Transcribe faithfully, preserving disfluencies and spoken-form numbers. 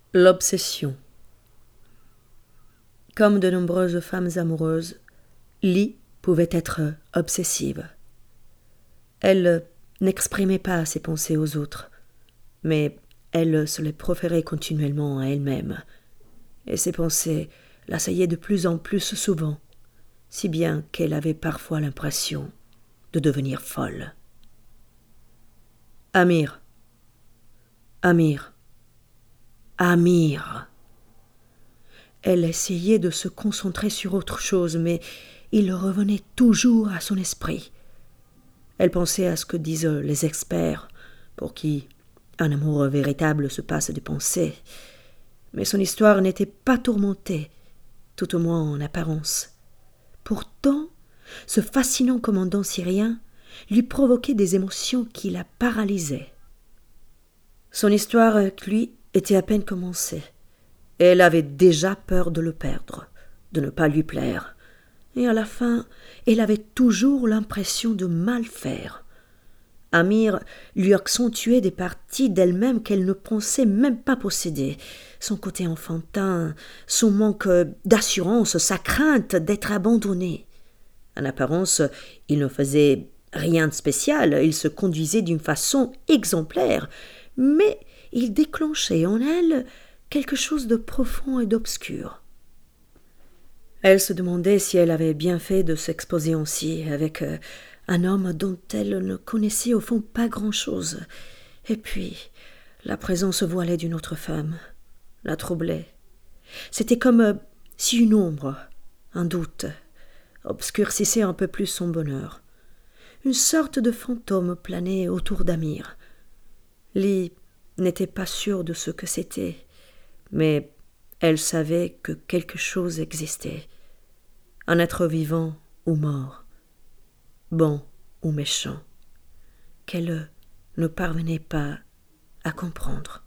L'obsession. Comme de nombreuses femmes amoureuses, Lee pouvait être obsessive. Elle n'exprimait pas ses pensées aux autres, mais elle se les proférait continuellement à elle-même, et ses pensées l'assaillaient de plus en plus souvent, si bien qu'elle avait parfois l'impression de devenir folle. Amir. Amir. Amir. Elle essayait de se concentrer sur autre chose, mais il revenait toujours à son esprit. Elle pensait à ce que disent les experts, pour qui un amour véritable se passe des pensées. Mais son histoire n'était pas tourmentée, tout au moins en apparence. Pourtant, ce fascinant commandant syrien lui provoquait des émotions qui la paralysaient. Son histoire avec lui était à peine commencée. Elle avait déjà peur de le perdre, de ne pas lui plaire. Et à la fin, elle avait toujours l'impression de mal faire. Amir lui accentuait des parties d'elle-même qu'elle ne pensait même pas posséder. Son côté enfantin, son manque d'assurance, sa crainte d'être abandonnée. En apparence, il ne faisait rien de spécial, il se conduisait d'une façon exemplaire, mais il déclenchait en elle quelque chose de profond et d'obscur. Elle se demandait si elle avait bien fait de s'exposer ainsi avec euh, un homme dont elle ne connaissait au fond pas grand-chose. Et puis, la présence voilée d'une autre femme la troublait. C'était comme euh, si une ombre, un doute, obscurcissait un peu plus son bonheur. Une sorte de fantôme planait autour d'Amir. Lee n'était pas sûre de ce que c'était, mais elle savait que quelque chose existait. Un être vivant ou mort, bon ou méchant, qu'elle ne parvenait pas à comprendre.